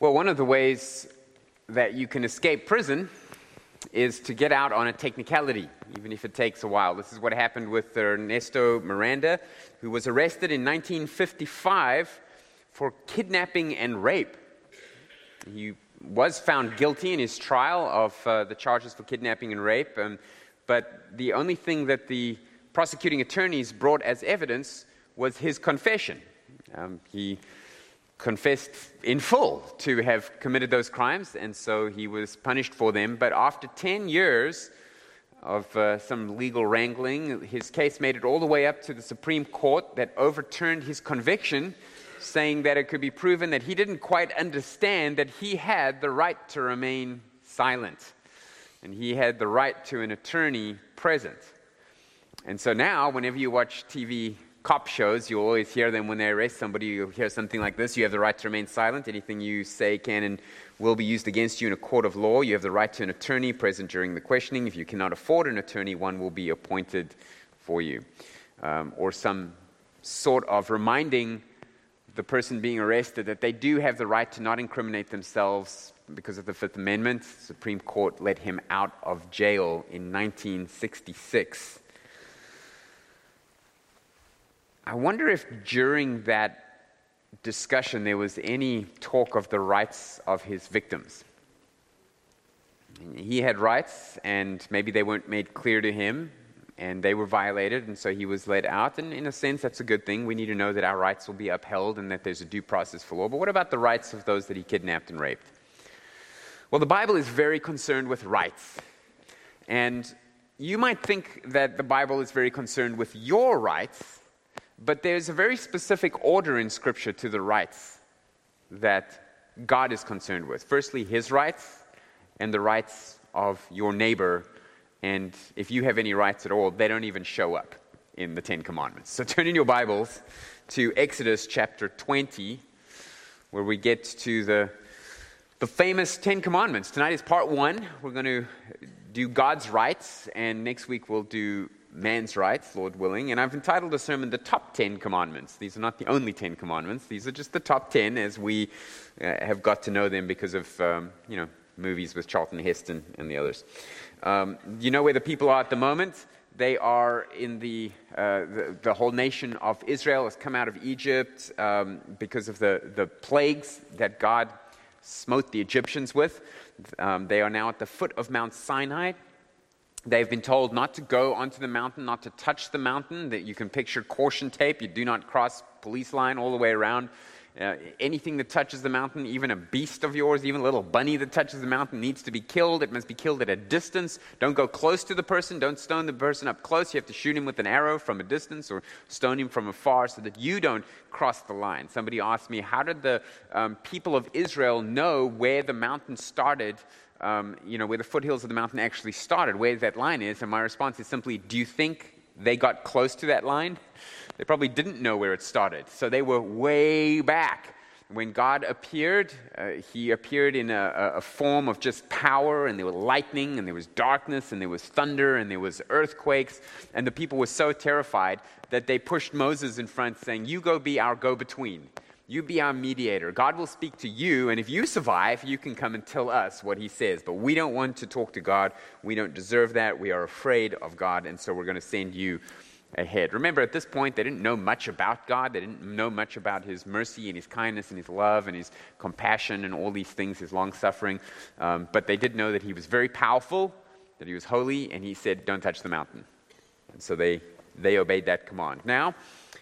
Well, one of the ways that you can escape prison is to get out on a technicality, even if it takes a while. This is what happened with Ernesto Miranda, who was arrested in 1955 for kidnapping and rape. He was found guilty in his trial of the charges for kidnapping and rape, but the only thing that the prosecuting attorneys brought as evidence was his confession. He confessed in full to have committed those crimes, and so he was punished for them. But after 10 years of some legal wrangling, his case made it all the way up to the Supreme Court that overturned his conviction, saying that it could be proven that he didn't quite understand that he had the right to remain silent, and he had the right to an attorney present. And so now, whenever you watch TV cop shows, you always hear them when they arrest somebody. You'll hear something like this: you have the right to remain silent. Anything you say can and will be used against you in a court of law. You have the right to an attorney present during the questioning. If you cannot afford an attorney, one will be appointed for you. Or some sort of reminding the person being arrested that they do have the right to not incriminate themselves because of the Fifth Amendment. The Supreme Court let him out of jail in 1966. I wonder if during that discussion there was any talk of the rights of his victims. He had rights, and maybe they weren't made clear to him, and they were violated, and so he was let out. And in a sense, that's a good thing. We need to know that our rights will be upheld and that there's a due process for law. But what about the rights of those that he kidnapped and raped? Well, the Bible is very concerned with rights. And you might think that the Bible is very concerned with your rights, but there's a very specific order in Scripture to the rights that God is concerned with. Firstly, His rights and the rights of your neighbor. And if you have any rights at all, they don't even show up in the Ten Commandments. So turn in your Bibles to Exodus chapter 20, where we get to the famous Ten Commandments. Tonight is part 1. We're going to do God's rights, and next week we'll do man's rights, Lord willing. And I've entitled the sermon, The Top 10 Commandments. These are not the only 10 commandments. These are just the top 10 as we have got to know them because of, movies with Charlton Heston and the others. You know where the people are at the moment? They are in the whole nation of Israel has come out of Egypt because of the plagues that God smote the Egyptians with. They are now at the foot of Mount Sinai. They've been told not to go onto the mountain, not to touch the mountain. That you can picture caution tape. You do not cross police line all the way around. Anything that touches the mountain, even a beast of yours, even a little bunny that touches the mountain needs to be killed. It must be killed at a distance. Don't go close to the person. Don't stone the person up close. You have to shoot him with an arrow from a distance or stone him from afar so that you don't cross the line. Somebody asked me, how did the people of Israel know where the mountain started, where the foothills of the mountain actually started, where that line is? And my response is simply, do you think they got close to that line? They probably didn't know where it started. So they were way back. When God appeared, He appeared in a form of just power, and there was lightning, and there was darkness, and there was thunder, and there was earthquakes. And the people were so terrified that they pushed Moses in front saying, you go be our go-between. You be our mediator. God will speak to you, and if you survive, you can come and tell us what He says. But we don't want to talk to God. We don't deserve that. We are afraid of God, and so we're going to send you ahead. Remember, at this point, they didn't know much about God. They didn't know much about His mercy and His kindness and His love and His compassion and all these things, His long-suffering. But they did know that He was very powerful, that He was holy, and He said, don't touch the mountain. And so they obeyed that command. Now,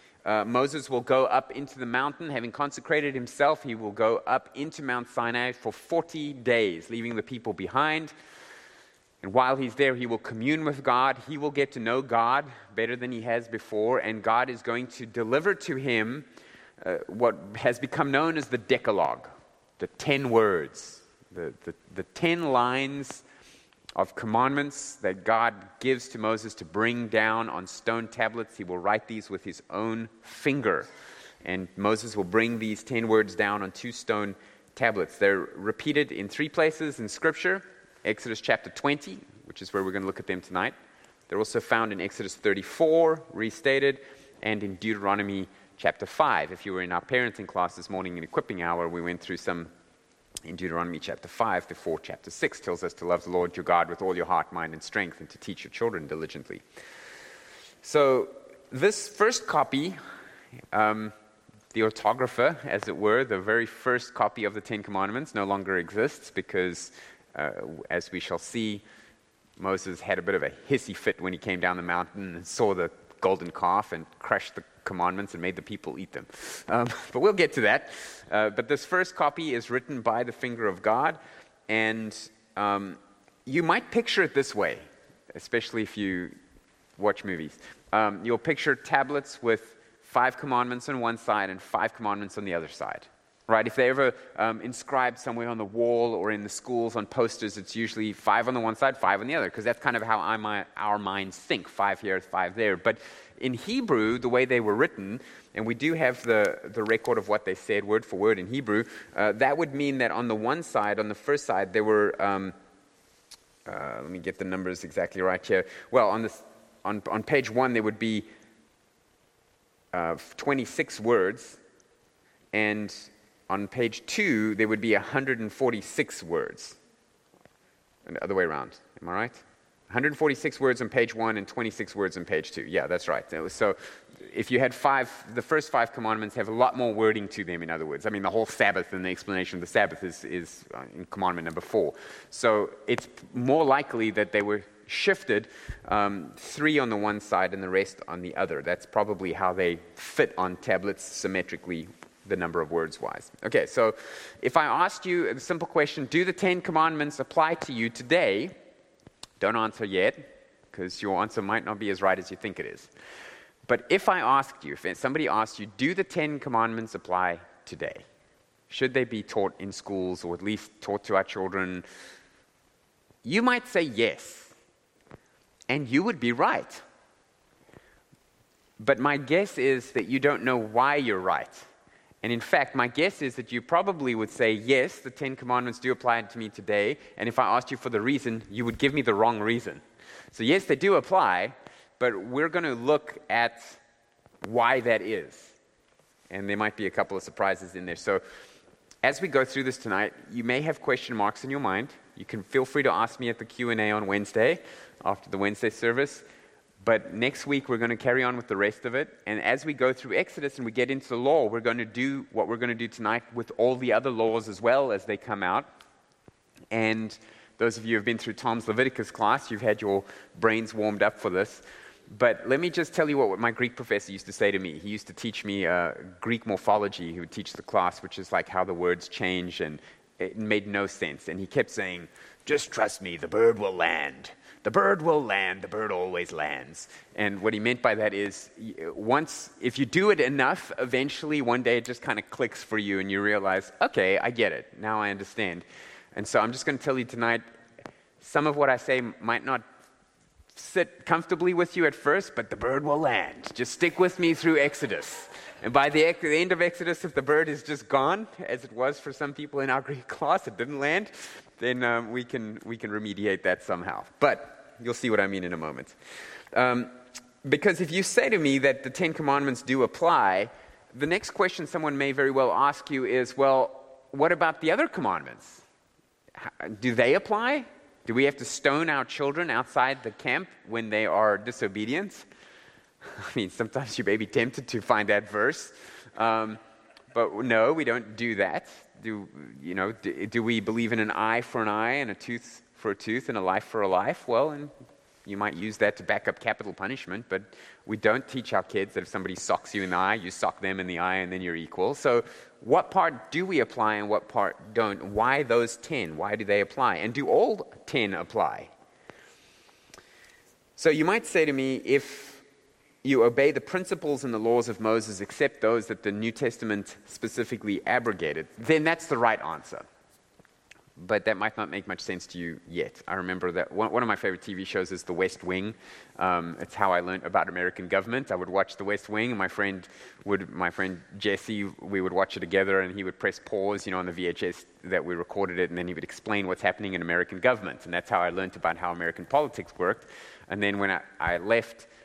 Moses will go up into the mountain. Having consecrated himself, he will go up into Mount Sinai for 40 days, leaving the people behind. And while he's there, he will commune with God. He will get to know God better than he has before, and God is going to deliver to him what has become known as the Decalogue, the 10 words, the 10 lines of commandments that God gives to Moses to bring down on stone tablets. He will write these with his own finger, and Moses will bring these 10 words down on 2 stone tablets. They're repeated in 3 places in Scripture. Exodus chapter 20, which is where we're going to look at them tonight. They're also found in Exodus 34, restated, and in Deuteronomy chapter 5. If you were in our parenting class this morning in equipping hour, we went through some in Deuteronomy chapter 5 before chapter 6 tells us to love the Lord your God with all your heart, mind, and strength, and to teach your children diligently. So this first copy, the orthographer, as it were, the very first copy of the Ten Commandments no longer exists because, as we shall see, Moses had a bit of a hissy fit when he came down the mountain and saw the golden calf and crushed the commandments and made the people eat them. But we'll get to that. But this first copy is written by the finger of God, and you might picture it this way, especially if you watch movies. You'll picture tablets with 5 commandments on one side and 5 commandments on the other side. Right? If they ever inscribed somewhere on the wall or in the schools on posters, it's usually 5 on the one side, 5 on the other, because that's kind of how our minds think, 5 here, 5 there. But in Hebrew, the way they were written, and we do have the record of what they said word for word in Hebrew, that would mean that on the one side, on the first side, there were, let me get the numbers exactly right here. Well, on page 1, there would be 26 words, and on page 2, there would be 146 words. And the other way around. Am I right? 146 words on page 1 and 26 words on page 2. Yeah, that's right. So if you had 5, the first 5 commandments have a lot more wording to them, in other words. I mean, the whole Sabbath and the explanation of the Sabbath is in commandment number 4. So it's more likely that they were shifted, 3 on the one side and the rest on the other. That's probably how they fit on tablets symmetrically, the number of words wise. Okay, so if I asked you a simple question, do the 10 commandments apply to you today? Don't answer yet, because your answer might not be as right as you think it is. But if I asked you, if somebody asked you, do the 10 commandments apply today? Should they be taught in schools, or at least taught to our children? You might say yes, and you would be right. But my guess is that you don't know why you're right. And in fact, my guess is that you probably would say, yes, the 10 commandments do apply to me today. And if I asked you for the reason, you would give me the wrong reason. So yes, they do apply, but we're going to look at why that is. And there might be a couple of surprises in there. So as we go through this tonight, you may have question marks in your mind. You can feel free to ask me at the Q&A on Wednesday, after the Wednesday service. But next week, we're going to carry on with the rest of it. And as we go through Exodus and we get into the law, we're going to do what we're going to do tonight with all the other laws as well as they come out. And those of you who have been through Tom's Leviticus class, you've had your brains warmed up for this. But let me just tell you what my Greek professor used to say to me. He used to teach me Greek morphology. He would teach the class, which is like how the words change, and it made no sense. And he kept saying, just trust me, the bird will land. The bird will land, the bird always lands. And what he meant by that is, if you do it enough, eventually one day it just kind of clicks for you and you realize, okay, I get it. Now I understand. And so I'm just going to tell you tonight, some of what I say might not sit comfortably with you at first, but the bird will land. Just stick with me through Exodus. And by the end of Exodus, if the bird is just gone, as it was for some people in our Greek class, it didn't land, then we can remediate that somehow. But you'll see what I mean in a moment. Because if you say to me that the 10 commandments do apply, the next question someone may very well ask you is, well, what about the other commandments? Do they apply? Do we have to stone our children outside the camp when they are disobedient? I mean, sometimes you may be tempted to find that verse. But no, we don't do that. Do we believe in an eye for an eye and a tooth for a tooth and a life for a life? Well, and you might use that to back up capital punishment, but we don't teach our kids that if somebody socks you in the eye, you sock them in the eye and then you're equal. So what part do we apply and what part don't? Why those 10? Why do they apply? And do all 10 apply? So you might say to me, if you obey the principles and the laws of Moses, except those that the New Testament specifically abrogated, then that's the right answer. But that might not make much sense to you yet. I remember that one of my favorite TV shows is The West Wing. It's how I learned about American government. I would watch The West Wing, and my friend Jesse, we would watch it together, and he would press pause, on the VHS that we recorded it, and then he would explain what's happening in American government. And that's how I learned about how American politics worked. And then when I left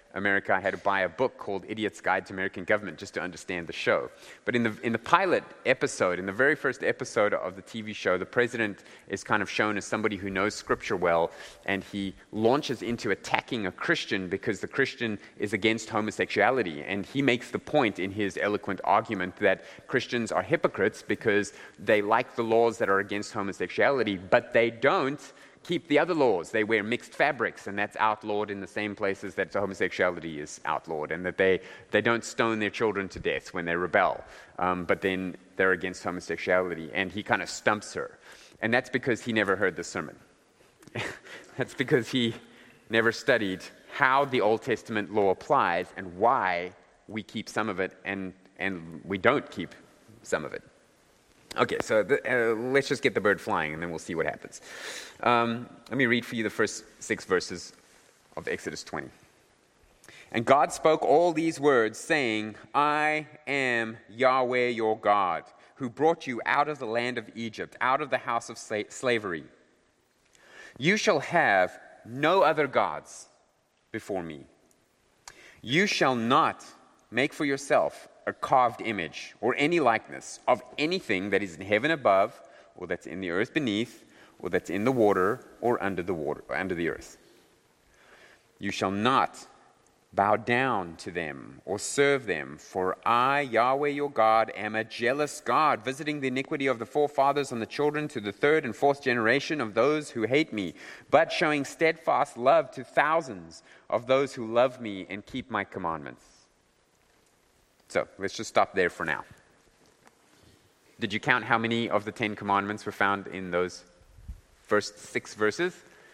America, I had to buy a book called Idiot's Guide to American Government just to understand the show. But in the pilot episode, in the very first episode of the TV show, the president is kind of shown as somebody who knows Scripture well, and he launches into attacking a Christian because the Christian is against homosexuality. And he makes the point in his eloquent argument that Christians are hypocrites because they like the laws that are against homosexuality, but they don't keep the other laws. They wear mixed fabrics, and that's outlawed in the same places that homosexuality is outlawed, and that they don't stone their children to death when they rebel, but then they're against homosexuality. And he kind of stumps her. And that's because he never heard the sermon. That's because he never studied how the Old Testament law applies and why we keep some of it and we don't keep some of it. Okay, so let's just get the bird flying, and then we'll see what happens. Let me read for you the first 6 verses of Exodus 20. And God spoke all these words, saying, I am Yahweh your God, who brought you out of the land of Egypt, out of the house of slavery. You shall have no other gods before me. You shall not make for yourself a carved image or any likeness of anything that is in heaven above, or that's in the earth beneath, or that's in the water, or under the water, or under the earth. You shall not bow down to them or serve them, for I, Yahweh your God, am a jealous God, visiting the iniquity of the forefathers on the children to the 3rd and 4th generation of those who hate me, but showing steadfast love to thousands of those who love me and keep my commandments. So, let's just stop there for now. Did you count how many of the 10 commandments were found in those first 6 verses?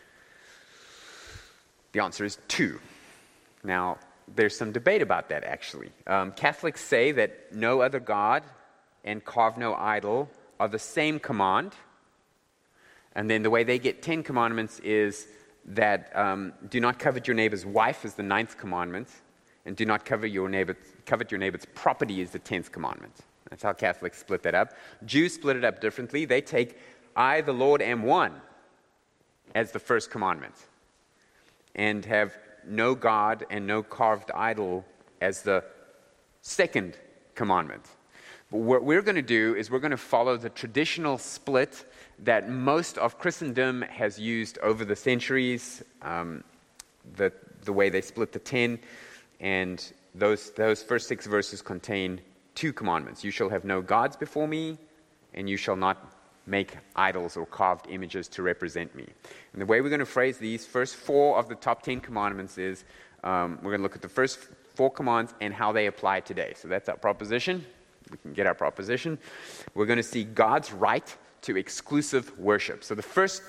The answer is 2. Now, there's some debate about that, actually. Catholics say that no other God and carve no idol are the same command. And then the way they get 10 commandments is that do not covet your neighbor's wife is the 9th commandment, and do not covet your neighbor's property is the 10th commandment. That's how Catholics split that up. Jews split it up differently. They take I, the Lord, am one as the first commandment, and have no God and no carved idol as the second commandment. But what we're going to do is we're going to follow the traditional split that most of Christendom has used over the centuries, the way they split the 10. And those first 6 verses contain 2 commandments. You shall have no gods before me, and you shall not make idols or carved images to represent me. And the way we're going to phrase these first 4 of the top 10 commandments is we're going to look at the first 4 commands and how they apply today. So that's our proposition. We can get our proposition. We're going to see God's right to exclusive worship. So the first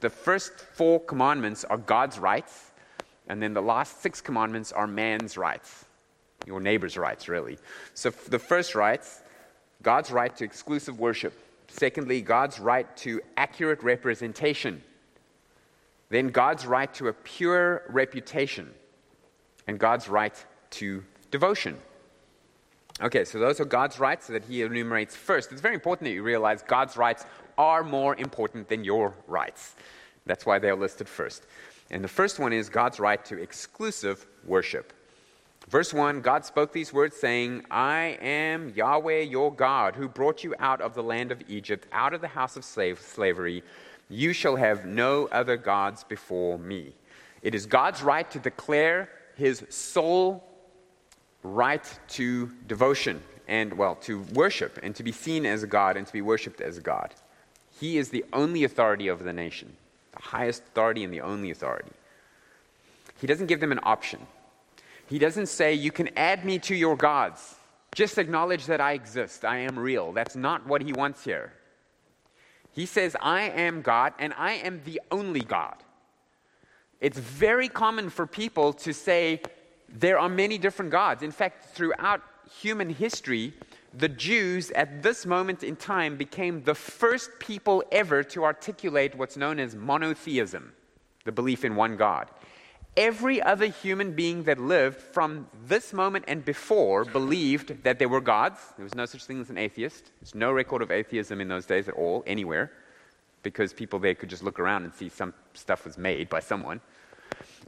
4 commandments are God's rights, and then the last 6 commandments are man's rights, your neighbor's rights, really. So the first rights, God's right to exclusive worship. Secondly, God's right to accurate representation. Then God's right to a pure reputation. And God's right to devotion. Okay, so those are God's rights that he enumerates first. It's very important that you realize God's rights are more important than your rights. That's why they're listed first. And the first one is God's right to exclusive worship. Verse 1, God spoke these words saying, I am Yahweh your God, who brought you out of the land of Egypt, out of the house of slavery. You shall have no other gods before me. It is God's right to declare his sole right to devotion and, to worship and to be seen as a God and to be worshipped as a God. He is the only authority over the nation, the highest authority and the only authority. He doesn't give them an option. He doesn't say, you can add me to your gods. Just acknowledge that I exist. I am real. That's not what he wants here. He says, I am God, and I am the only God. It's very common for people to say there are many different gods. In fact, throughout human history, the Jews at this moment in time became the first people ever to articulate what's known as monotheism, the belief in one God. Every other human being that lived from this moment and before believed that there were gods. There was no such thing as an atheist. There's no record of atheism in those days at all, anywhere, because people there could just look around and see some stuff was made by someone.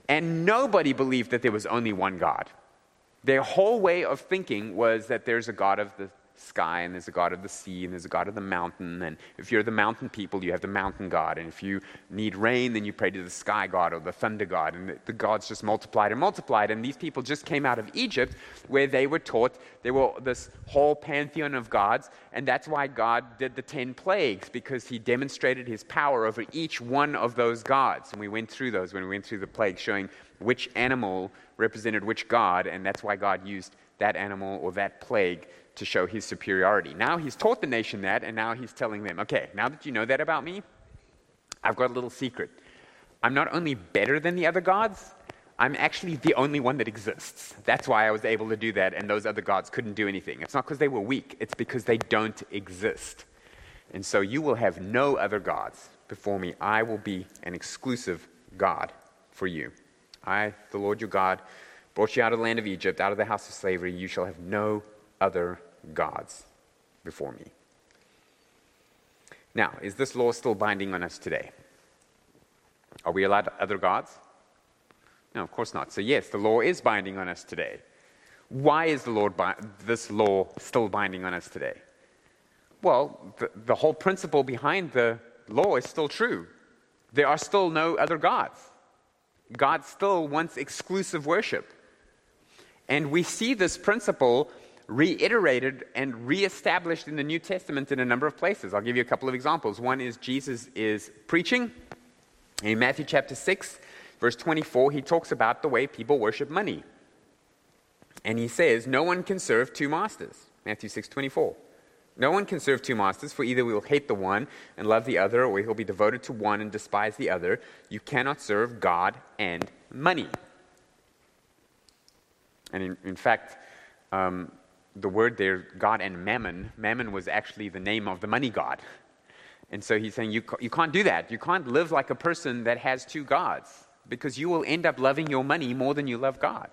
And nobody believed that there was only one God. Their whole way of thinking was that there's a God of the sky, and there's a God of the sea, and there's a God of the mountain. And if you're the mountain people, you have the mountain God. And if you need rain, then you pray to the sky God or the thunder God. And the gods just multiplied and multiplied. And these people just came out of Egypt, where they were taught there were this whole pantheon of gods. And that's why God did the 10 plagues, because he demonstrated his power over each one of those gods. And we went through those when we went through the plagues, showing which animal represented which god. And that's why God used that animal or that plague to show his superiority. Now he's taught the nation that, and now he's telling them, okay, now that you know that about me, I've got a little secret. I'm not only better than the other gods, I'm actually the only one that exists. That's why I was able to do that, and those other gods couldn't do anything. It's not because they were weak, it's because they don't exist. And so you will have no other gods before me. I will be an exclusive God for you. I, the Lord your God, brought you out of the land of Egypt, out of the house of slavery. You shall have no other gods before me. Now, is this law still binding on us today? Are we allowed other gods? No, of course not. So yes, the law is binding on us today. Why is this law still binding on us today? Well, the whole principle behind the law is still true. There are still no other gods. God still wants exclusive worship. And we see this principle reiterated and reestablished in the New Testament in a number of places. I'll give you a couple of examples. One is Jesus is preaching. In Matthew chapter 6, verse 24, he talks about the way people worship money. And he says, no one can serve two masters. Matthew 6:24. No one can serve two masters, for either we will hate the one and love the other, or he'll be devoted to one and despise the other. You cannot serve God and money. And in fact, the word there, God and mammon was actually the name of the money god. And so he's saying you can't do that. You can't live like a person that has two gods, because you will end up loving your money more than you love God.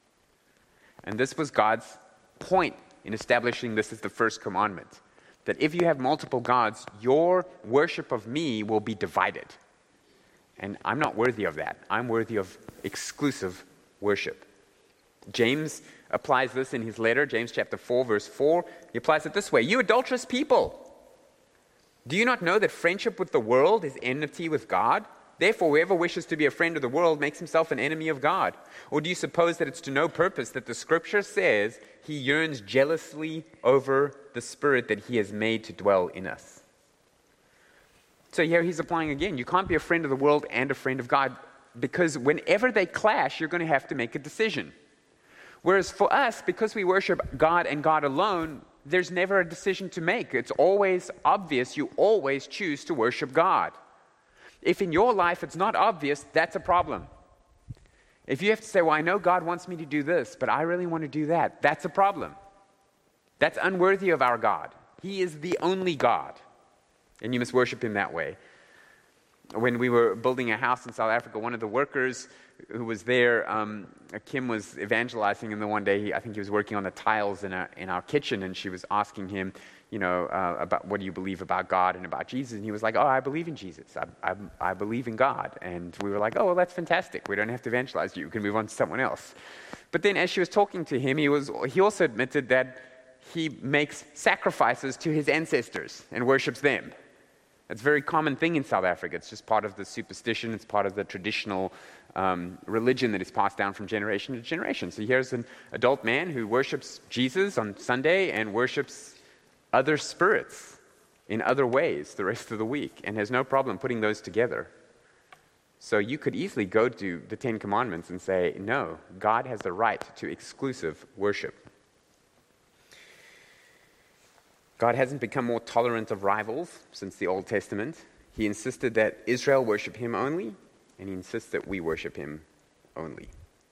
And this was God's point in establishing this as the first commandment, that if you have multiple gods, your worship of me will be divided. And I'm not worthy of that. I'm worthy of exclusive worship. James applies this in his letter, James chapter 4, verse 4. He applies it this way: you adulterous people, do you not know that friendship with the world is enmity with God? Therefore, whoever wishes to be a friend of the world makes himself an enemy of God. Or do you suppose that it's to no purpose that the Scripture says he yearns jealously over the Spirit that he has made to dwell in us? So here he's applying again. You can't be a friend of the world and a friend of God, because whenever they clash, you're going to have to make a decision. Whereas for us, because we worship God and God alone, there's never a decision to make. It's always obvious. You always choose to worship God. If in your life it's not obvious, that's a problem. If you have to say, well, I know God wants me to do this, but I really want to do that, that's a problem. That's unworthy of our God. He is the only God, and you must worship him that way. When we were building a house in South Africa, one of the workers who was there, Kim was evangelizing him the one day. I think he was working on the tiles in our kitchen, and she was asking him, about what do you believe about God and about Jesus? And he was like, oh, I believe in Jesus. I believe in God. And we were like, oh, well, that's fantastic. We don't have to evangelize you. We can move on to someone else. But then as she was talking to him, he also admitted that he makes sacrifices to his ancestors and worships them. It's a very common thing in South Africa. It's just part of the superstition. It's part of the traditional religion that is passed down from generation to generation. So here's an adult man who worships Jesus on Sunday and worships other spirits in other ways the rest of the week, and has no problem putting those together. So you could easily go to the Ten Commandments and say, no, God has the right to exclusive worship. God hasn't become more tolerant of rivals since the Old Testament. He insisted that Israel worship him only, and he insists that we worship him only.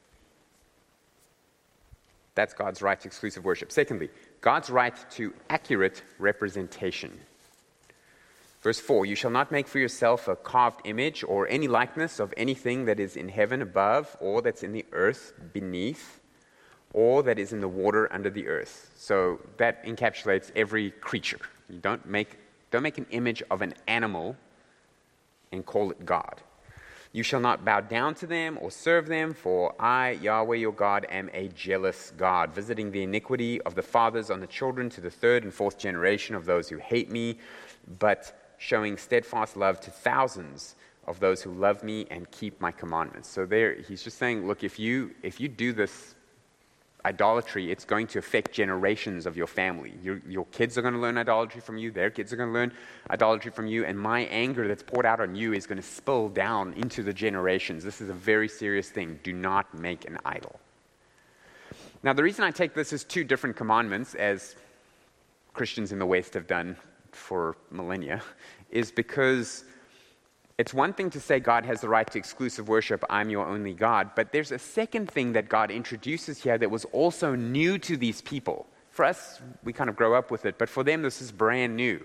That's God's right to exclusive worship. Secondly, God's right to accurate representation. Verse 4, you shall not make for yourself a carved image or any likeness of anything that is in heaven above, or that's in the earth beneath, or that is in the water under the earth. So that encapsulates every creature. You don't make an image of an animal and call it God. You shall not bow down to them or serve them, for I, Yahweh your God, am a jealous God, visiting the iniquity of the fathers on the children to the third and fourth generation of those who hate me, but showing steadfast love to thousands of those who love me and keep my commandments. So there, he's just saying, look, if you do this idolatry, it's going to affect generations of your family. Your kids are going to learn idolatry from you. Their kids are going to learn idolatry from you. And my anger that's poured out on you is going to spill down into the generations. This is a very serious thing. Do not make an idol. Now, the reason I take this as two different commandments, as Christians in the West have done for millennia, is because it's one thing to say God has the right to exclusive worship, I'm your only God, but there's a second thing that God introduces here that was also new to these people. For us, we kind of grow up with it, but for them, this is brand new.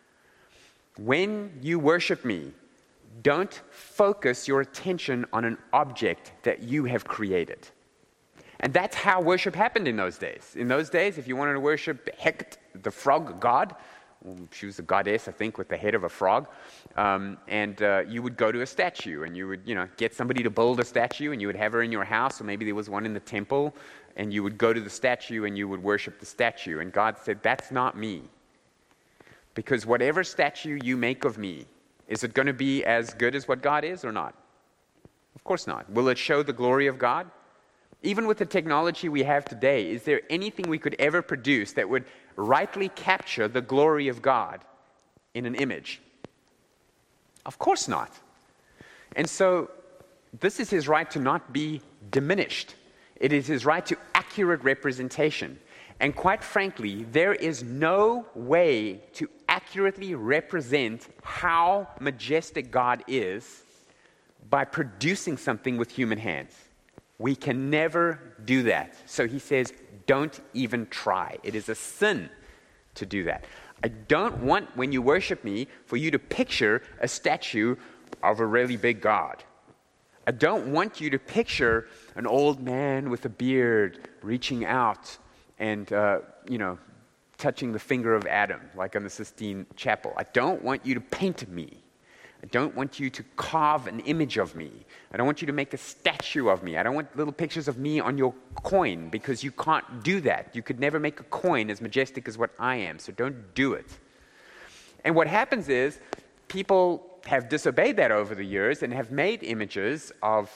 When you worship me, don't focus your attention on an object that you have created. And that's how worship happened in those days. In those days, if you wanted to worship Hekt, the frog god, she was a goddess, I think, with the head of a frog. You would go to a statue, and you would, get somebody to build a statue, and you would have her in your house, or maybe there was one in the temple, and you would go to the statue, and you would worship the statue. And God said, that's not me. Because whatever statue you make of me, is it going to be as good as what God is or not? Of course not. Will it show the glory of God? Even with the technology we have today, is there anything we could ever produce that would rightly capture the glory of God in an image? Of course not. And so, this is his right to not be diminished. It is his right to accurate representation. And quite frankly, there is no way to accurately represent how majestic God is by producing something with human hands. We can never do that. So he says, don't even try. It is a sin to do that. I don't want, when you worship me, for you to picture a statue of a really big God. I don't want you to picture an old man with a beard reaching out and, touching the finger of Adam, like on the Sistine Chapel. I don't want you to paint me. I don't want you to carve an image of me. I don't want you to make a statue of me. I don't want little pictures of me on your coin, because you can't do that. You could never make a coin as majestic as what I am, so don't do it. And what happens is people have disobeyed that over the years and have made images of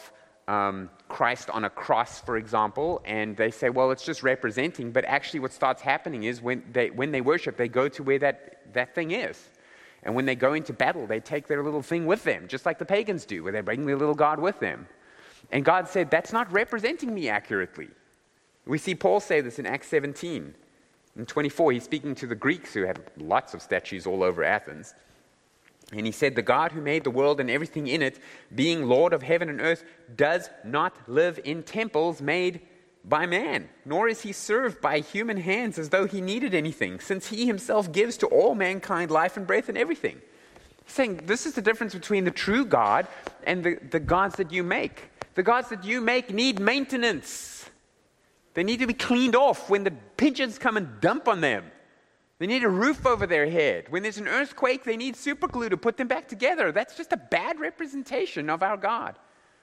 Christ on a cross, for example, and they say, well, it's just representing, but actually what starts happening is when they worship, they go to where that thing is. And when they go into battle, they take their little thing with them, just like the pagans do, where they bring their little god with them. And God said, that's not representing me accurately. We see Paul say this in Acts 17. In 24, he's speaking to the Greeks who had lots of statues all over Athens. And he said, the God who made the world and everything in it, being Lord of heaven and earth, does not live in temples made by man, nor is he served by human hands as though he needed anything, since he himself gives to all mankind life and breath and everything. He's saying this is the difference between the true God and the gods that you make. The gods that you make need maintenance. They need to be cleaned off when the pigeons come and dump on them. They need a roof over their head. When there's an earthquake, they need super glue to put them back together. That's just a bad representation of our God.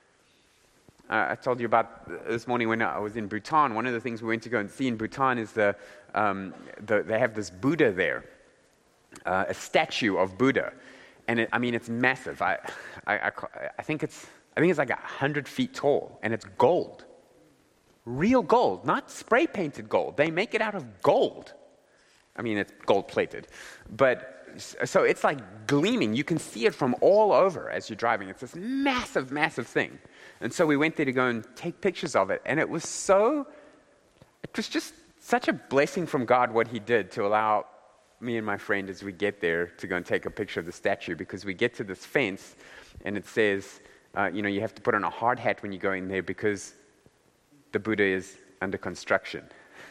I told you about this morning when I was in Bhutan. One of the things we went to go and see in Bhutan is they have this Buddha there, a statue of Buddha, and it's massive. I think it's like 100 feet tall, and it's gold, real gold, not spray painted gold. They make it out of gold. It's gold plated, but so it's like gleaming. You can see it from all over as you're driving. It's this massive, massive thing. And so we went there to go and take pictures of it. And it was just such a blessing from God what he did to allow me and my friend, as we get there, to go and take a picture of the statue, because we get to this fence and it says, you have to put on a hard hat when you go in there because the Buddha is under construction.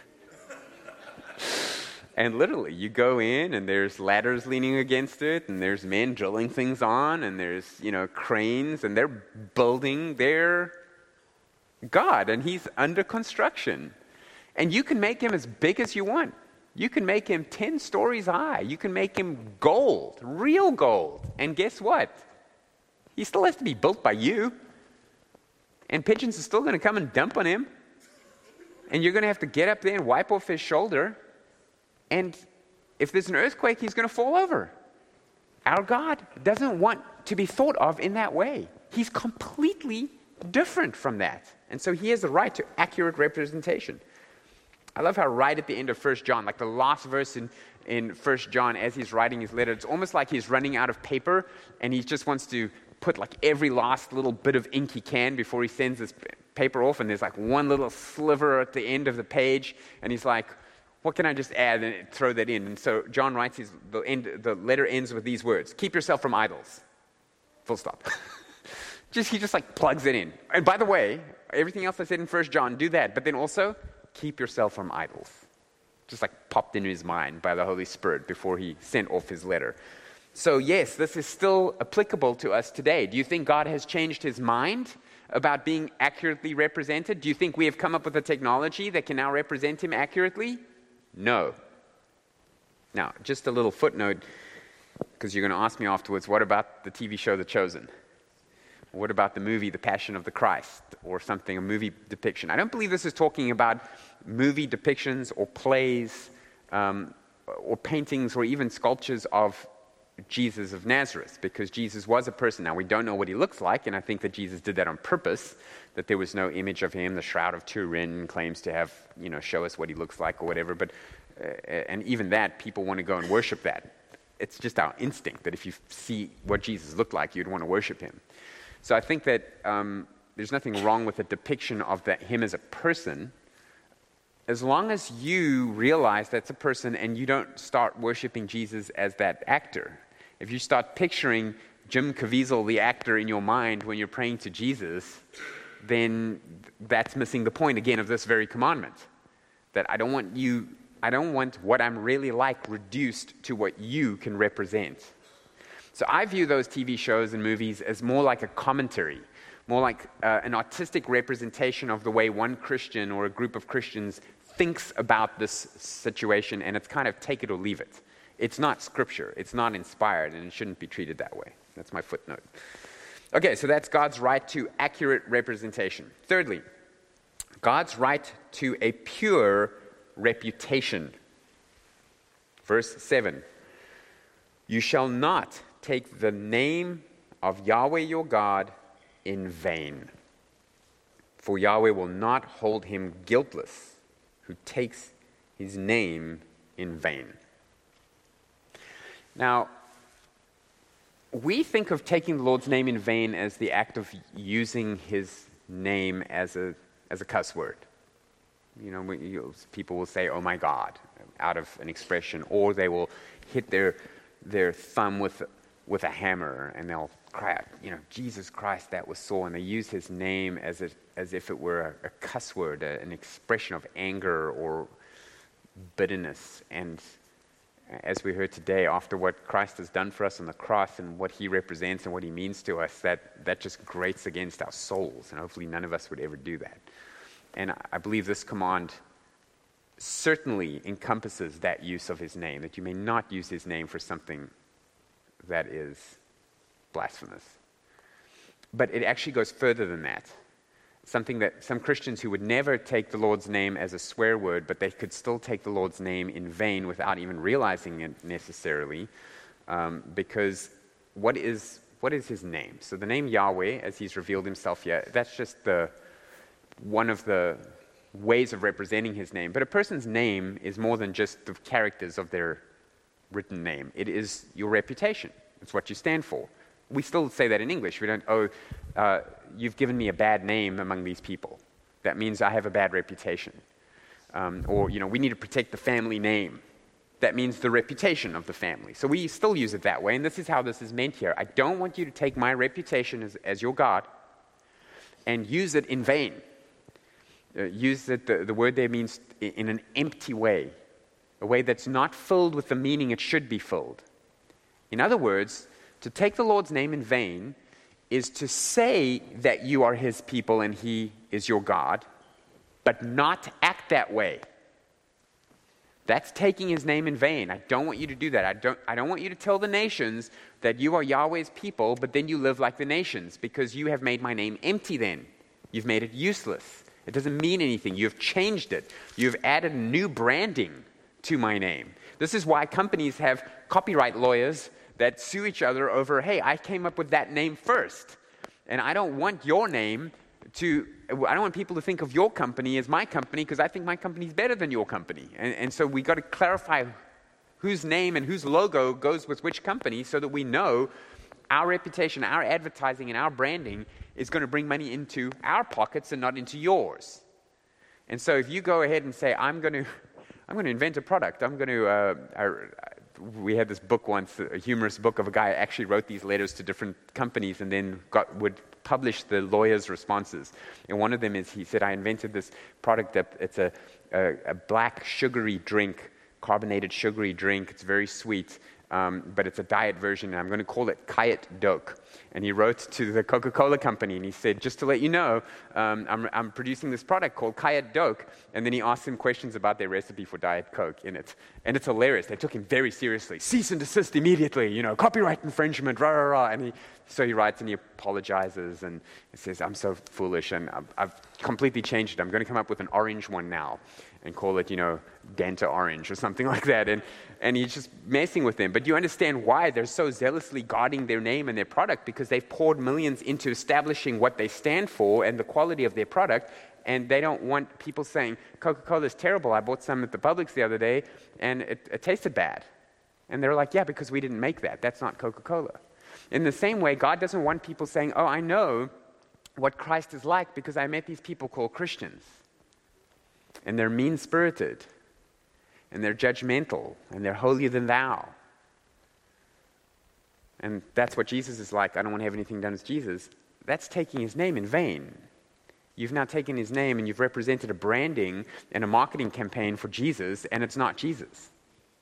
And literally, you go in, and there's ladders leaning against it, and there's men drilling things on, and there's, cranes, and they're building their God, and he's under construction. And you can make him as big as you want. You can make him 10 stories high. You can make him gold, real gold. And guess what? He still has to be built by you. And pigeons are still going to come and dump on him. And you're going to have to get up there and wipe off his shoulder. And if there's an earthquake, he's going to fall over. Our God doesn't want to be thought of in that way. He's completely different from that. And so he has the right to accurate representation. I love how right at the end of 1 John, like the last verse in 1 John, as he's writing his letter, it's almost like he's running out of paper and he just wants to put like every last little bit of ink he can before he sends this paper off, and there's like one little sliver at the end of the page, and he's like, what can I just add and throw that in? And so John writes, the letter ends with these words: keep yourself from idols. Full stop. He just like plugs it in. And by the way, everything else I said in 1 John, do that, but then also keep yourself from idols. Just like popped into his mind by the Holy Spirit before he sent off his letter. So yes, this is still applicable to us today. Do you think God has changed his mind about being accurately represented? Do you think we have come up with a technology that can now represent him accurately? No. Now, just a little footnote, because you're going to ask me afterwards, what about the TV show The Chosen? What about the movie The Passion of the Christ, or something, a movie depiction? I don't believe this is talking about movie depictions or plays or paintings or even sculptures of Jesus of Nazareth, because Jesus was a person. Now, we don't know what he looks like, and I think that Jesus did that on purpose, that there was no image of him. The Shroud of Turin claims to have, show us what he looks like or whatever, but and even that, people want to go and worship that. It's just our instinct that if you see what Jesus looked like, you'd want to worship him. So I think that there's nothing wrong with a depiction of him as a person, as long as you realize that's a person and you don't start worshiping Jesus as that actor. If you start picturing Jim Caviezel, the actor, in your mind when you're praying to Jesus, then that's missing the point again of this very commandment. That I don't want what I'm really like reduced to what you can represent. So I view those TV shows and movies as more like a commentary, more like an artistic representation of the way one Christian or a group of Christians thinks about this situation, and it's kind of take it or leave it. It's not scripture, it's not inspired, and it shouldn't be treated that way. That's my footnote. Okay, so that's God's right to accurate representation. Thirdly, God's right to a pure reputation. Verse 7, you shall not take the name of Yahweh your God in vain, for Yahweh will not hold him guiltless who takes his name in vain. Now, we think of taking the Lord's name in vain as the act of using his name as a cuss word. People will say, oh my God, out of an expression, or they will hit their thumb with a hammer, and they'll cry out, Jesus Christ, that was so, and they use his name as if it were a cuss word, an expression of anger or bitterness. And as we heard today, after what Christ has done for us on the cross and what he represents and what he means to us, that just grates against our souls, and hopefully none of us would ever do that. And I believe this command certainly encompasses that use of his name, that you may not use his name for something that is blasphemous. But it actually goes further than that. Something that some Christians who would never take the Lord's name as a swear word, but they could still take the Lord's name in vain without even realizing it necessarily, because what is his name? So the name Yahweh, as he's revealed himself here, that's just one of the ways of representing his name. But a person's name is more than just the characters of their written name. It is your reputation. It's what you stand for. We still say that in English. We don't, you've given me a bad name among these people. That means I have a bad reputation. Or, we need to protect the family name. That means the reputation of the family. So we still use it that way, and this is how this is meant here. I don't want you to take my reputation as your God and use it in vain. Use it, the word there means in an empty way, a way that's not filled with the meaning it should be filled. In other words, to take the Lord's name in vain is to say that you are his people and he is your God, but not act that way. That's taking his name in vain. I don't want you to do that. I don't want you to tell the nations that you are Yahweh's people, but then you live like the nations, because you have made my name empty then. You've made it useless. It doesn't mean anything. You've changed it. You've added new branding to my name. This is why companies have copyright lawyers that sue each other over, hey, I came up with that name first. And I don't want your name I don't want people to think of your company as my company, because I think my company is better than your company. And so we got to clarify whose name and whose logo goes with which company, so that we know our reputation, our advertising, and our branding is going to bring money into our pockets and not into yours. And so if you go ahead and say, I'm going to invent a product, we had this book once, a humorous book of a guy who actually wrote these letters to different companies and then would publish the lawyers' responses. And one of them is, he said, I invented this product that it's a black sugary drink, carbonated sugary drink. It's very sweet, but it's a diet version, and I'm going to call it Kayet Doke. And he wrote to the Coca-Cola company, and he said, just to let you know, I'm producing this product called Kayet Doke. And then he asked them questions about their recipe for Diet Coke in it. And it's hilarious. They took him very seriously. Cease and desist immediately, copyright infringement, rah, rah, rah. And so he writes and he apologizes and he says, I'm so foolish, and I've completely changed it. I'm going to come up with an orange one now and call it, Danta Orange or something like that. And he's just messing with them. But you understand why they're so zealously guarding their name and their product, because they've poured millions into establishing what they stand for and the quality of their product. And they don't want people saying, Coca-Cola is terrible. I bought some at the Publix the other day, and it tasted bad. And they're like, yeah, because we didn't make that. That's not Coca-Cola. In the same way, God doesn't want people saying, oh, I know what Christ is like because I met these people called Christians. And they're mean-spirited, and they're judgmental, and they're holier than thou. And that's what Jesus is like. I don't want to have anything done as Jesus. That's taking his name in vain. You've now taken his name and you've represented a branding and a marketing campaign for Jesus, and it's not Jesus.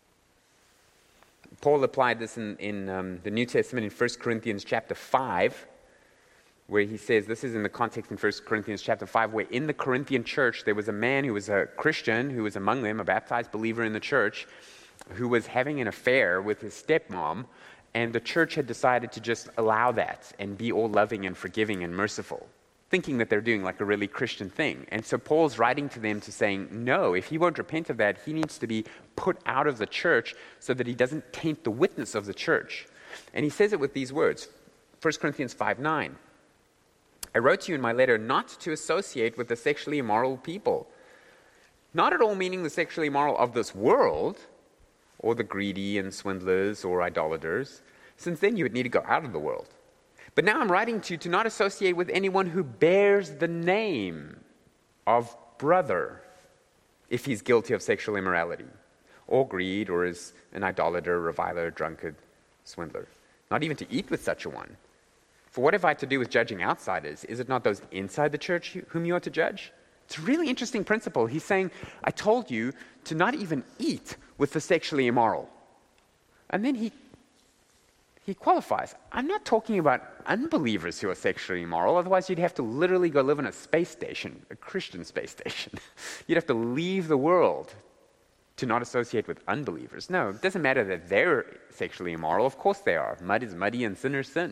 Paul applied this in the New Testament in 1 Corinthians chapter 5, where he says, this is in the context in 1 Corinthians chapter 5, where in the Corinthian church there was a man who was a Christian, who was among them, a baptized believer in the church, who was having an affair with his stepmom, and the church had decided to just allow that and be all loving and forgiving and merciful, thinking that they're doing like a really Christian thing. And so Paul's writing to them to saying, no, if he won't repent of that, he needs to be put out of the church so that he doesn't taint the witness of the church. And he says it with these words, 1 Corinthians 5:9. I wrote to you in my letter not to associate with the sexually immoral people. Not at all meaning the sexually immoral of this world, or the greedy and swindlers or idolaters, since then you would need to go out of the world. But now I'm writing to you to not associate with anyone who bears the name of brother, if he's guilty of sexual immorality, or greed, or is an idolater, reviler, drunkard, swindler. Not even to eat with such a one. For what have I to do with judging outsiders? Is it not those inside the church whom you are to judge? It's a really interesting principle. He's saying, I told you to not even eat with the sexually immoral. And then he qualifies. I'm not talking about unbelievers who are sexually immoral. Otherwise, you'd have to literally go live in a space station, a Christian space station. You'd have to leave the world to not associate with unbelievers. No, it doesn't matter that they're sexually immoral. Of course they are. Mud is muddy and sinners sin.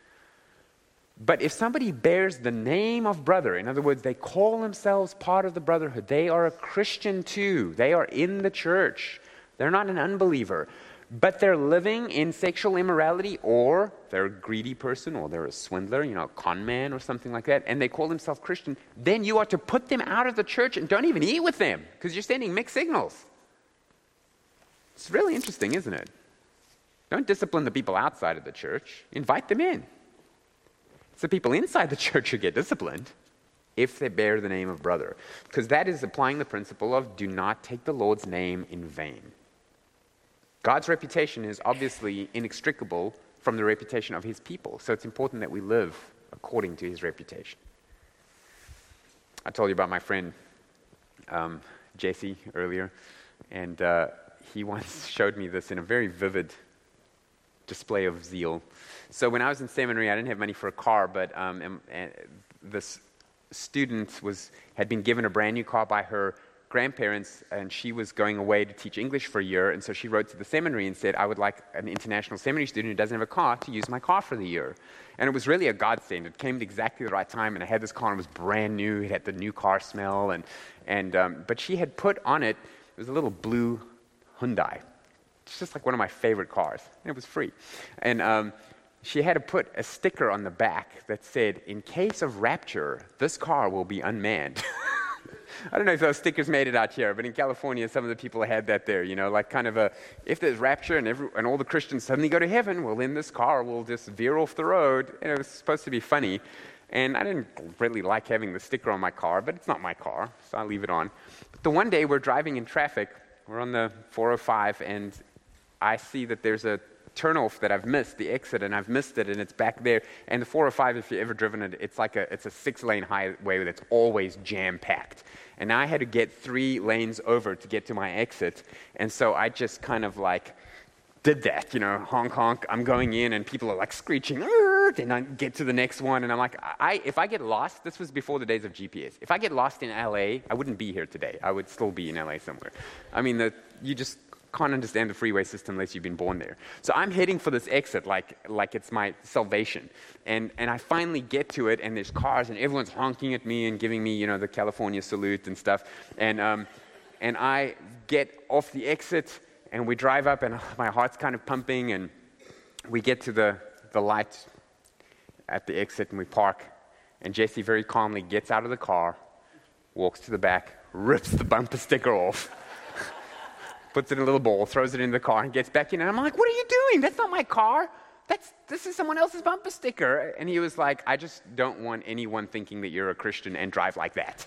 But if somebody bears the name of brother, in other words, they call themselves part of the brotherhood, they are a Christian too. They are in the church. They're not an unbeliever. But they're living in sexual immorality, or they're a greedy person, or they're a swindler, a con man or something like that, and they call themselves Christian, then you are to put them out of the church and don't even eat with them, because you're sending mixed signals. It's really interesting, isn't it? Don't discipline the people outside of the church. Invite them in. It's the people inside the church who get disciplined if they bear the name of brother. Because that is applying the principle of do not take the Lord's name in vain. God's reputation is obviously inextricable from the reputation of his people. So it's important that we live according to his reputation. I told you about my friend Jesse earlier. And he once showed me this in a very vivid display of zeal. So when I was in seminary, I didn't have money for a car, but this student had been given a brand new car by her grandparents, and she was going away to teach English for a year, and so she wrote to the seminary and said, I would like an international seminary student who doesn't have a car to use my car for the year. And it was really a godsend. It came at exactly the right time, and I had this car, and it was brand new. It had the new car smell, but she had put on it, it was a little blue Hyundai. It's just like one of my favorite cars, and it was free. And she had to put a sticker on the back that said, in case of rapture, this car will be unmanned. I don't know if those stickers made it out here, but in California, some of the people had that there, like kind of if there's rapture and all the Christians suddenly go to heaven, well, then this car will just veer off the road. And it was supposed to be funny. And I didn't really like having the sticker on my car, but it's not my car, so I leave it on. But the one day we're driving in traffic, we're on the 405, and I see that there's a turnoff that I've missed, the exit, and I've missed it, and it's back there. And the 405, if you've ever driven it, it's a 6-lane highway that's always jam-packed. And now I had to get 3 lanes over to get to my exit, and so I just kind of did that, honk, honk, I'm going in, and people are screeching, and I get to the next one, and I'm like, if I get lost, this was before the days of GPS, if I get lost in LA, I wouldn't be here today. I would still be in LA somewhere. I mean, you just can't understand the freeway system unless you've been born there. So I'm heading for this exit like it's my salvation. And I finally get to it, and there's cars, and everyone's honking at me and giving me, the California salute and stuff. And I get off the exit, and we drive up, and my heart's kind of pumping, and we get to the light at the exit, and we park. And Jesse very calmly gets out of the car, walks to the back, rips the bumper sticker off, puts it in a little bowl, throws it in the car, and gets back in. And I'm like, what are you doing? That's not my car. This is someone else's bumper sticker. And he was like, I just don't want anyone thinking that you're a Christian and drive like that.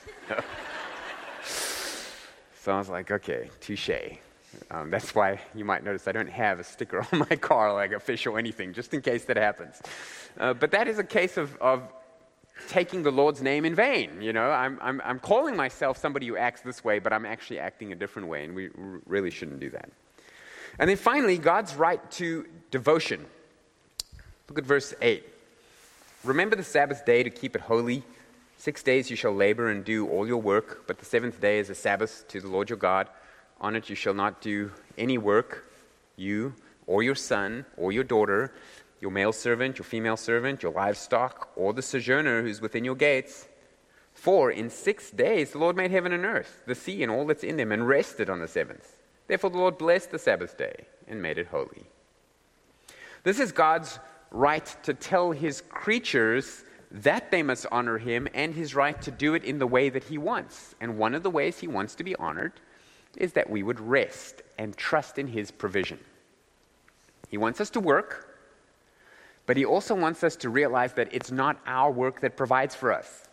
So I was like, okay, touche. That's why you might notice I don't have a sticker on my car, like a fish or anything, just in case that happens. But that is a case of taking the Lord's name in vain. I'm calling myself somebody who acts this way, but I'm actually acting a different way, and we really shouldn't do that. And then finally, God's right to devotion. Look at verse 8. Remember the Sabbath day to keep it holy. 6 days you shall labor and do all your work, but the 7th day is a Sabbath to the Lord your God. On it you shall not do any work, you or your son or your daughter, your male servant, your female servant, your livestock, or the sojourner who's within your gates. For in 6 days the Lord made heaven and earth, the sea and all that's in them, and rested on the 7th. Therefore the Lord blessed the Sabbath day and made it holy. This is God's right to tell his creatures that they must honor him, and his right to do it in the way that he wants. And one of the ways he wants to be honored is that we would rest and trust in his provision. He wants us to work, but he also wants us to realize that it's not our work that provides for us.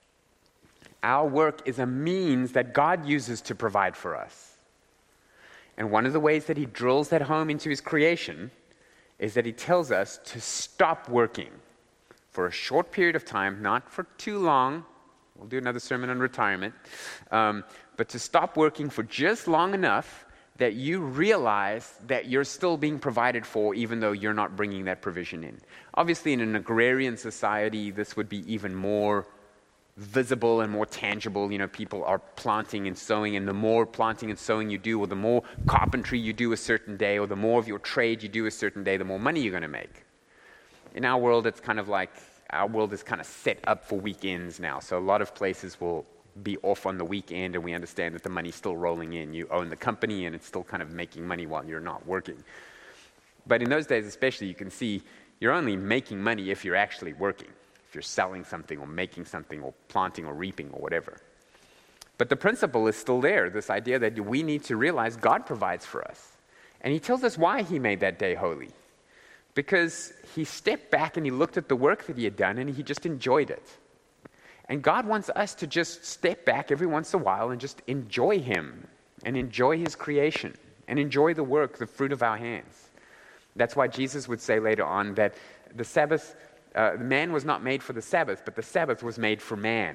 Our work is a means that God uses to provide for us. And one of the ways that he drills that home into his creation is that he tells us to stop working for a short period of time, not for too long. We'll do another sermon on retirement. But to stop working for just long enough that you realize that you're still being provided for even though you're not bringing that provision in. Obviously, in an agrarian society, this would be even more visible and more tangible. People are planting and sowing, and the more planting and sowing you do, or the more carpentry you do a certain day, or the more of your trade you do a certain day, the more money you're going to make. In our world, it's kind of like our world is kind of set up for weekends now. So a lot of places will be off on the weekend, and we understand that the money's still rolling in. You own the company, and it's still kind of making money while you're not working. But in those days especially, you can see you're only making money if you're actually working, if you're selling something or making something or planting or reaping or whatever. But the principle is still there, this idea that we need to realize God provides for us. And he tells us why he made that day holy. Because he stepped back and he looked at the work that he had done, and he just enjoyed it. And God wants us to just step back every once in a while and just enjoy him and enjoy his creation and enjoy the work, the fruit of our hands. That's why Jesus would say later on that the Sabbath, man was not made for the Sabbath, but the Sabbath was made for man.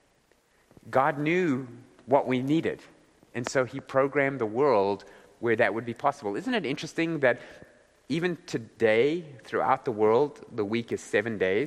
God knew what we needed, and so he programmed the world where that would be possible. Isn't it interesting that even today, throughout the world, the week is 7 days?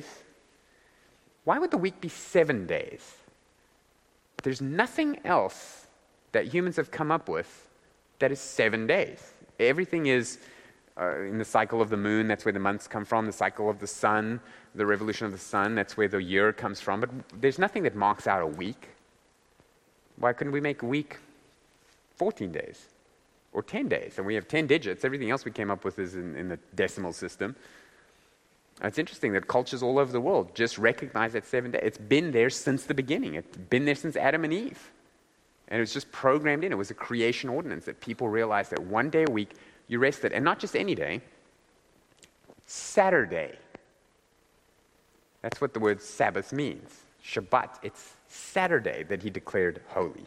Why would the week be 7 days? There's nothing else that humans have come up with that is 7 days. Everything is in the cycle of the moon, that's where the months come from. The cycle of the sun, the revolution of the sun, that's where the year comes from. But there's nothing that marks out a week. Why couldn't we make a week 14 days or 10 days? And we have 10 digits. Everything else we came up with is in the decimal system. It's interesting that cultures all over the world just recognize that 7 days. It's been there since the beginning. It's been there since Adam and Eve. And it was just programmed in. It was a creation ordinance that people realized that 1 day a week you rested. And not just any day, Saturday. That's what the word Sabbath means. Shabbat. It's Saturday that he declared holy.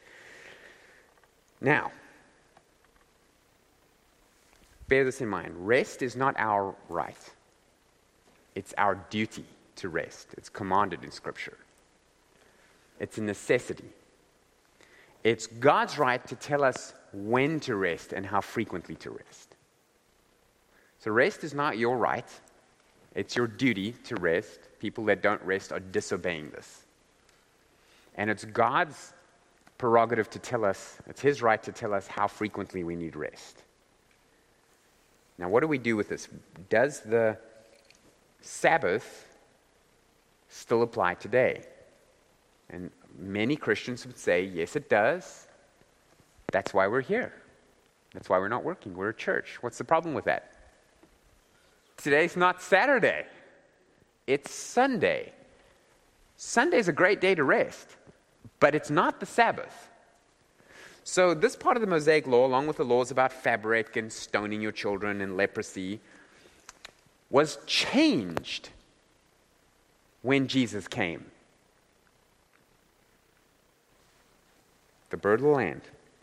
Now, bear this in mind. Rest is not our right. It's our duty to rest. It's commanded in Scripture. It's a necessity. It's God's right to tell us when to rest and how frequently to rest. So rest is not your right. It's your duty to rest. People that don't rest are disobeying this. And it's God's prerogative to tell us, it's his right to tell us how frequently we need rest. Now, what do we do with this? Does the Sabbath still apply today? And many Christians would say, yes, it does. That's why we're here. That's why we're not working. We're a church. What's the problem with that? Today's not Saturday. It's Sunday. Sunday's a great day to rest, but it's not the Sabbath. So this part of the Mosaic law, along with the laws about fabric and stoning your children and leprosy, was changed when Jesus came. The bird of the land.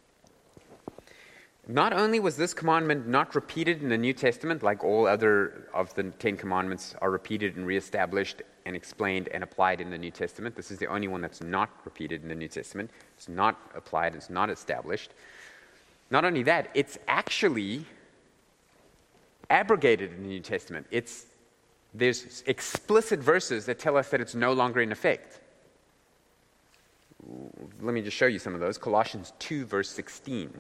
Not only was this commandment not repeated in the New Testament, like all other of the 10 commandments are repeated and reestablished and explained and applied in the New Testament. This is the only one that's not repeated in the New Testament. It's not applied, it's not established. Not only that, it's actually abrogated in the New Testament. There's explicit verses that tell us that it's no longer in effect. Let me just show you some of those. Colossians 2, verse 16.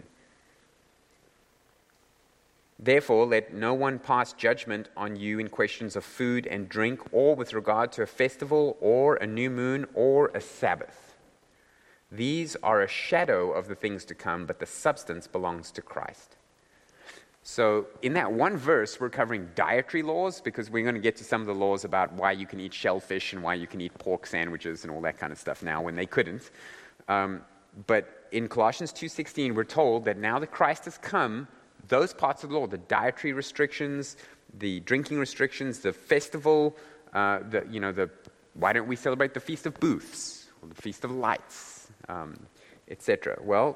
Therefore, let no one pass judgment on you in questions of food and drink, or with regard to a festival, or a new moon, or a Sabbath. These are a shadow of the things to come, but the substance belongs to Christ. So in that one verse, we're covering dietary laws, because we're going to get to some of the laws about why you can eat shellfish and why you can eat pork sandwiches and all that kind of stuff now when they couldn't. But in Colossians 2:16, we're told that now that Christ has come, those parts of the law, the dietary restrictions, the drinking restrictions, the festival, why don't we celebrate the Feast of Booths, or the Feast of Lights, etc. Well,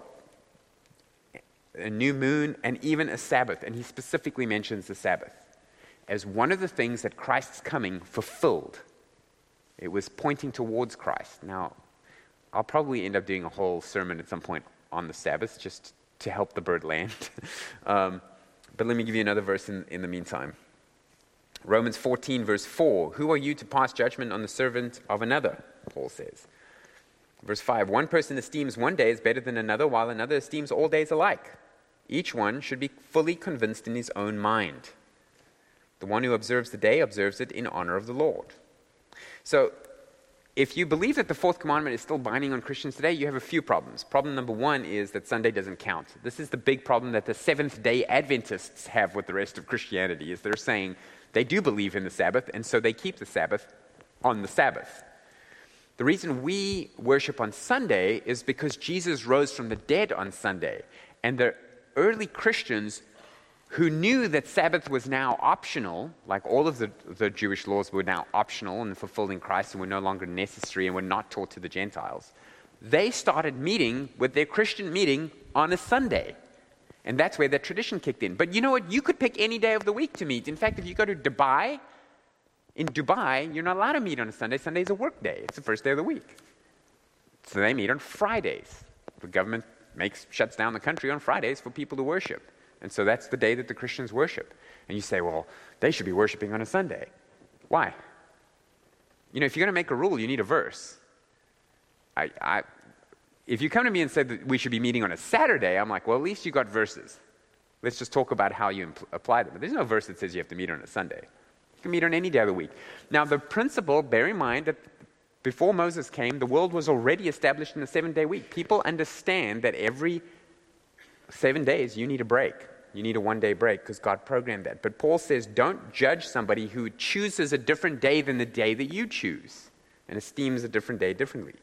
a new moon, and even a Sabbath. And he specifically mentions the Sabbath as one of the things that Christ's coming fulfilled. It was pointing towards Christ. Now, I'll probably end up doing a whole sermon at some point on the Sabbath, just to help the bird land. But let me give you another verse in the meantime. Romans 14, verse 4. Who are you to pass judgment on the servant of another? Paul says. Verse 5. One person esteems one day as better than another, while another esteems all days alike. Each one should be fully convinced in his own mind. The one who observes the day observes it in honor of the Lord. So, if you believe that the fourth commandment is still binding on Christians today, you have a few problems. Problem number one is that Sunday doesn't count. This is the big problem that the Seventh-day Adventists have with the rest of Christianity, is they're saying they do believe in the Sabbath, and so they keep the Sabbath on the Sabbath. The reason we worship on Sunday is because Jesus rose from the dead on Sunday. And the early Christians who knew that Sabbath was now optional, like all of the Jewish laws were now optional and fulfilled in Christ and were no longer necessary and were not taught to the Gentiles, they started meeting with their Christian meeting on a Sunday. And that's where that tradition kicked in. But you know what? You could pick any day of the week to meet. In fact, if you go to Dubai, in Dubai, you're not allowed to meet on a Sunday. Sunday's a work day. It's the first day of the week. So they meet on Fridays. The government shuts down the country on Fridays for people to worship. And so that's the day that the Christians worship. And you say, well, they should be worshiping on a Sunday. Why? You know, if you're going to make a rule, you need a verse. If you come to me and say that we should be meeting on a Saturday, I'm like, well, at least you got verses. Let's just talk about how you apply them. But there's no verse that says you have to meet on a Sunday. You can meet on any day of the week. Now, the principle, bear in mind that before Moses came, the world was already established in a 7-day week. People understand that every 7 days you need a break. You need a 1-day break because God programmed that. But Paul says, don't judge somebody who chooses a different day than the day that you choose and esteems a different day differently.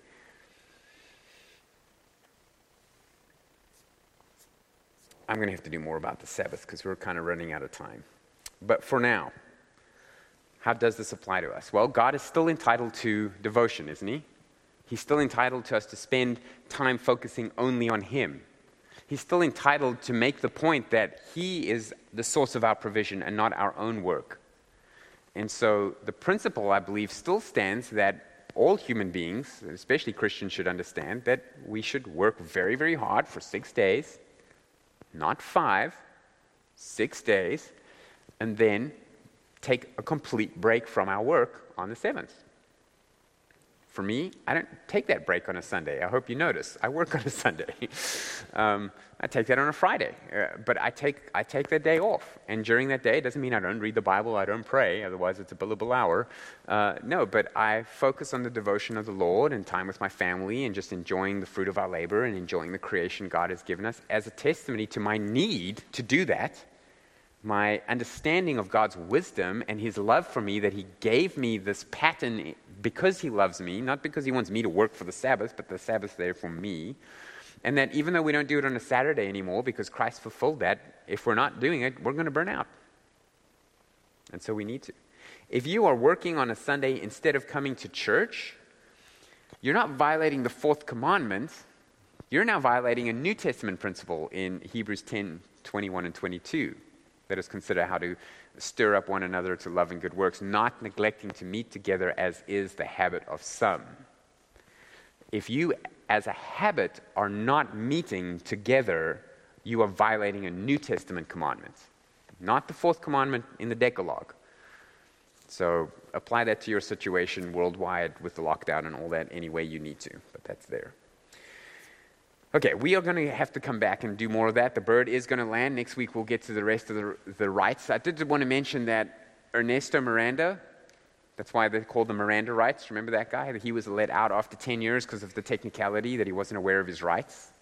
I'm going to have to do more about the Sabbath because we're kind of running out of time. But for now, how does this apply to us? Well, God is still entitled to devotion, isn't he? He's still entitled to us to spend time focusing only on him. He's still entitled to make the point that he is the source of our provision and not our own work. And so the principle, I believe, still stands that all human beings, especially Christians, should understand that we should work very, very hard for 6 days, not 5, 6 days, and then take a complete break from our work on the 7th. For me, I don't take that break on a Sunday. I hope you notice. I work on a Sunday. I take that on a Friday. But I take that day off. And during that day, it doesn't mean I don't read the Bible, I don't pray, otherwise it's a billable hour. No, but I focus on the devotion of the Lord and time with my family and just enjoying the fruit of our labor and enjoying the creation God has given us as a testimony to my need to do that, my understanding of God's wisdom and his love for me, that he gave me this pattern because he loves me, not because he wants me to work for the Sabbath, but the Sabbath there for me. And that even though we don't do it on a Saturday anymore because Christ fulfilled that, if we're not doing it, we're going to burn out. And so we need to. If you are working on a Sunday instead of coming to church, you're not violating the 4th commandment. You're now violating a New Testament principle in Hebrews 10:21 and 22. Let us consider how to stir up one another to love and good works, not neglecting to meet together as is the habit of some. If you, as a habit, are not meeting together, you are violating a New Testament commandment, not the 4th commandment in the Decalogue. So apply that to your situation worldwide with the lockdown and all that any way you need to, but that's there. Okay, we are going to have to come back and do more of that. The bird is going to land. Next week we'll get to the rest of the rights. I did want to mention that Ernesto Miranda, that's why they called the Miranda rights. Remember that guy? He was let out after 10 years because of the technicality that he wasn't aware of his rights.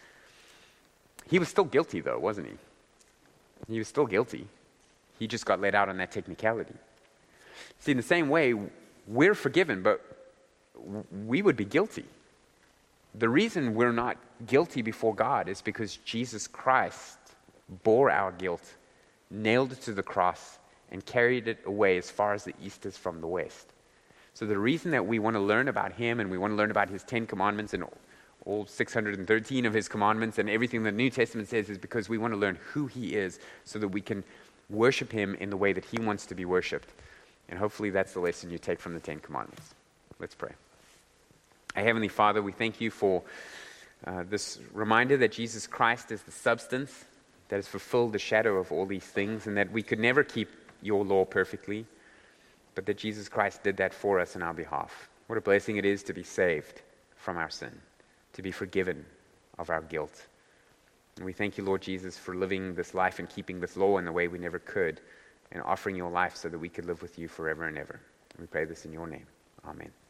He was still guilty though, wasn't he? He was still guilty. He just got let out on that technicality. See, in the same way, we're forgiven, but we would be guilty. The reason we're not guilty before God is because Jesus Christ bore our guilt, nailed it to the cross, and carried it away as far as the east is from the west. So the reason that we want to learn about him and we want to learn about his 10 commandments and all 613 of his commandments and everything the New Testament says is because we want to learn who he is so that we can worship him in the way that he wants to be worshipped. And hopefully that's the lesson you take from the 10 commandments. Let's pray. Our Heavenly Father, we thank you for this reminder that Jesus Christ is the substance that has fulfilled the shadow of all these things, and that we could never keep your law perfectly, but that Jesus Christ did that for us on our behalf. What a blessing it is to be saved from our sin, to be forgiven of our guilt. And we thank you, Lord Jesus, for living this life and keeping this law in the way we never could, and offering your life so that we could live with you forever and ever. And we pray this in your name. Amen.